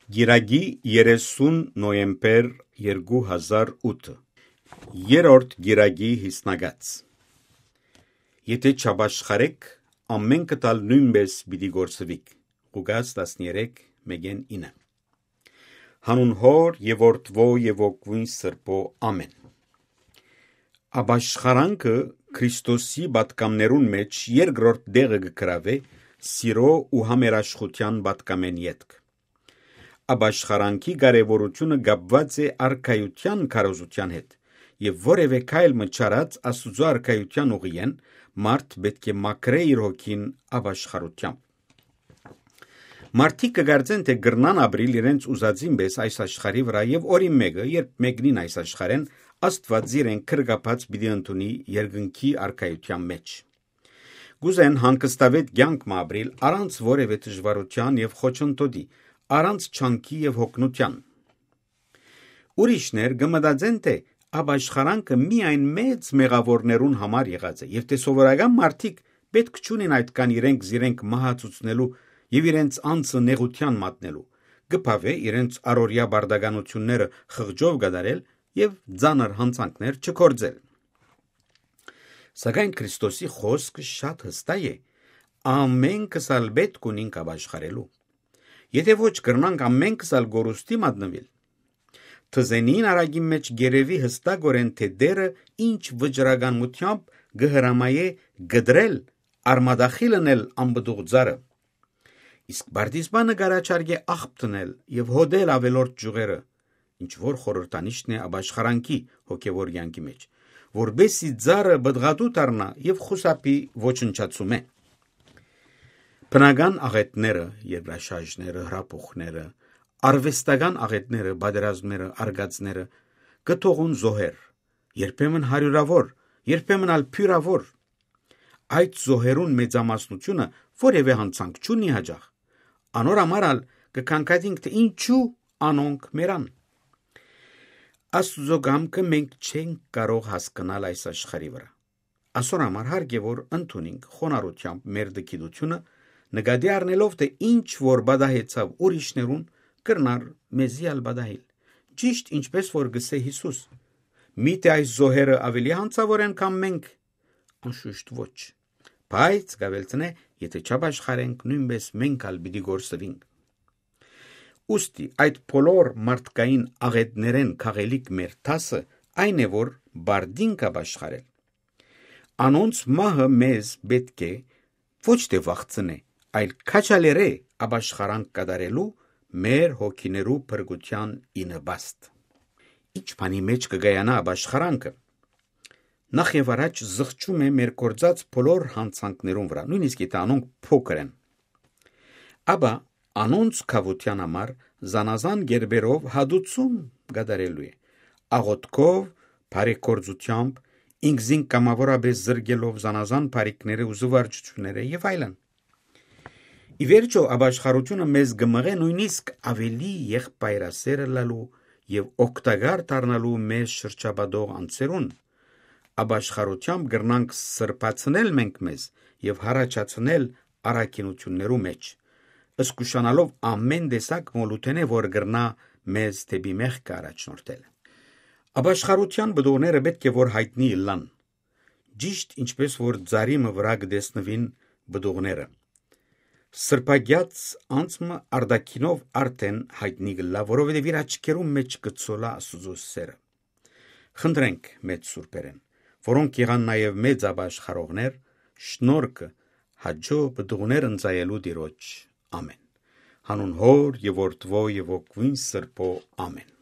Գիրագի 30 նոյեմբեր 2008 Երորդ գիրագի հիսնագած Եթե չաբաշխարեք, ամեն կտալ նույնպես բիդի գործվիք Ղուկաս 13:1-9 Հանուն հոր և որդվո և ոգվույն սրբո ամեն Աբաշխարանքը Քրիստոսի պատկամներուն մեջ երկրորդ դեղը գկրավե սիրո ու համերաշխության պատկամեն ետք Աբաշխարանքի կարևորությունը կապված է արքայության քարոզության հետ եւ որևէ քայլ մչարած Աստծո արքայության ուղիեն մարդ պետք է մաքրե իր հոգին աբաշխարությամբ Մարդիկ կգարձեն թե գրնան ապրիլ իրենց ուզածին պես այս աշխարհի վրա եւ օրին մեկը երբ մեկնին այս աշխարհեն Աստված իրեն քրկապած պիտի ընդունի երկնքի արքայության մեջ Գուզեն հանգստավետ կյանք ապրիլ առանց որևէ դժվարության եւ խոչընդոտի առանց չանքի եւ հոգնության Ուրիշներ կմտածեն թե աբաշխարանքը միայն մեծ մեղավորներուն համար եղած է եւ թե սովորական մարդիկ պետք չունեն այդքան իրենք մահացուցնելու եւ իրենց անձը նեղության մատնելու կփավե իրենց առօրյա բարդականությունները խղճով գդարել եւ ծանր հանցանքներ չկործել Սակայն Քրիստոսի խոսքը շատ հստակ է ամենքս ալ պետք ունենք աբաշխարելու Եթե ոչ կրնանք ամենքս ալ գորուստի մատնվել Թզենին արագի մեջ գերեվի հստակորեն թե դերը ինչ վճռականությամբ գհրամայե գդրել արմադախիլնել անբդուղ ծառը Իսկ բարտիզմանը գարաչարգե աղբ տնել եւ հոդել ավելորդ ջուղերը ինչ որ խորհրդանիշն է աբաշխարանքի հոգեվոր յանքի մեջ որբեսի ծառը բդղատու դառնա եւ խուսափի ոչնչացում է Բնական աղետները, երկրաշարժները, հրապուխները, արվեստական աղետները, բادرազմները, արգածները կթողուն զոհեր, երբեմն հարյուրավոր, երբեմն ալ փյուրավոր Այդ զոհերուն մեծամասնությունը որևէ հանցանք չունի հաջող Անոր համար ալ կքանքատինք թե ինչու անոնք մերան Աստուծո կամքը մենք չենք կարող հասկանալ այս աշխարհի վրա Ասոր համար հարկ է որ ընդունենք խոնարհությամբ մեր դկիդությունը նկատի առնելով թե ինչ որ բադահեցավ ուրիշներուն կրնար մեզի ալ բադահել ճիշտ ինչպես որ գսե Հիսուս Միթե այս զոհերը ավելի հանցավոր են քան մենք անշուշտ ոչ բայց գավելցնե եթե չաբաշխարենք նույնպես մենք ալ պիտի գործվենք Ոստի այդ բոլոր մարդկային աղետներեն քաղելիք մեր տասը այն է որ բարդինք աբաշխարել Անոնց մահը մեզ պետք է ոչ թե վախցնե այլ քաչալերե աբաշխարանք կատարելու մեր հոգիներու փրկության ինըբաստ Ինչ բանի մեջ կգայանա աբաշխարանքը Նախ եւ առաջ զղջում է մեր կործած բոլոր հանցանքներուն վրա նույնիսկ եթե անոնք փոքր են Աբա անոնց քավության համար զանազան գերբերով հադուցում կատարելու է աղոթքով բարեգործությամբ ինքզին կամավորապես զրկելով զանազան բարիկները ու զվարճությունները եւ այլն Ի վերջո աբաշխարությունը մեզ կմղե նույնիսկ ավելի եղբայրասեր լալու եւ օգտակար դառնալու մեզ շրջապատող անձերուն աբաշխարությամբ կրնանք սրբացնել մենք մեզ եւ հարաճացնել առաքինություններու մեջ ըսկուշանալով ամեն տեսակ մոլութենե որ կրնա մեզ դեպի մեղք առաջնորդել Աբաշխարության բդողները պետք է որ հայտնի լան Ճիշտ ինչպես որ ծարիմը վրա կտեսնվին բդողները Սրբագյաց անցմը արդակինով արդեն հայտնի գլա, որովհետև իր աչքերում մեջ կծոլա Աստուծո սերը։ Խնդրենք մեծ սուրբերեն, որոնք եղան նաև մեծ աբաշխարողներ, շնորհքը հաջո բդուղներ ընծայելու Տիրոջ։ Ամեն։ Հանուն Հոր եւ Որդվո եւ Ոգին Սրբո։ Ամեն։